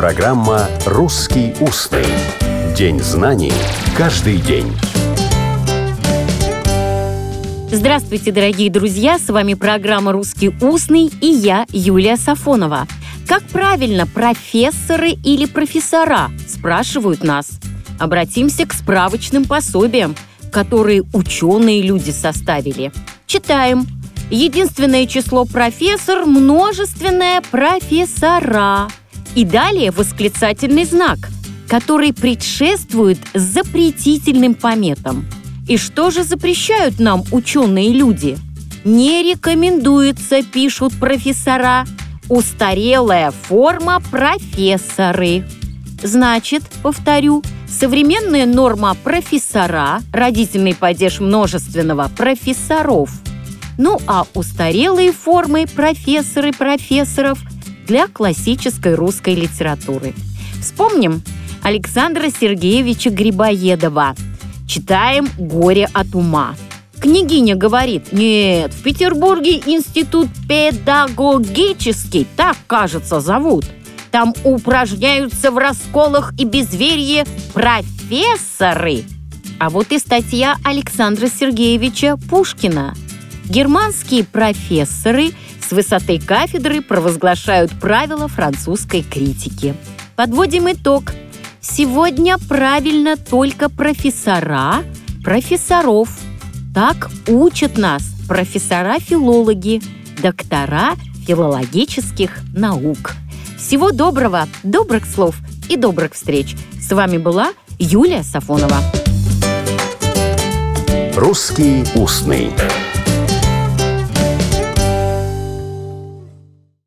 Программа «Русский устный». День знаний каждый день. Здравствуйте, дорогие друзья! С вами программа «Русский устный» и я, Юлия Сафонова. Как правильно, профессоры или профессора, спрашивают нас. Обратимся к справочным пособиям, которые ученые люди составили. Читаем. Единственное число профессор, множественное профессора. И далее восклицательный знак, который предшествует запретительным пометам. И что же запрещают нам ученые люди? Не рекомендуется, пишут профессора, устарелая форма профессоры. Значит, повторю, современная норма профессора, родительный падеж множественного профессоров. Ну а устарелые формы профессоры профессоров для классической русской литературы. Вспомним Александра Сергеевича Грибоедова. Читаем «Горе от ума». Княгиня говорит: нет, в Петербурге институт педагогический, так, кажется, зовут. Там упражняются в расколах и безверье профессоры. А вот и статья Александра Сергеевича Пушкина. Германские профессоры с высоты кафедры провозглашают правила французской критики. Подводим итог. Сегодня правильно только профессора профессоров. Так учат нас профессора-филологи, доктора филологических наук. Всего доброго, добрых слов и добрых встреч. С вами была Юлия Сафонова. «Русский устный».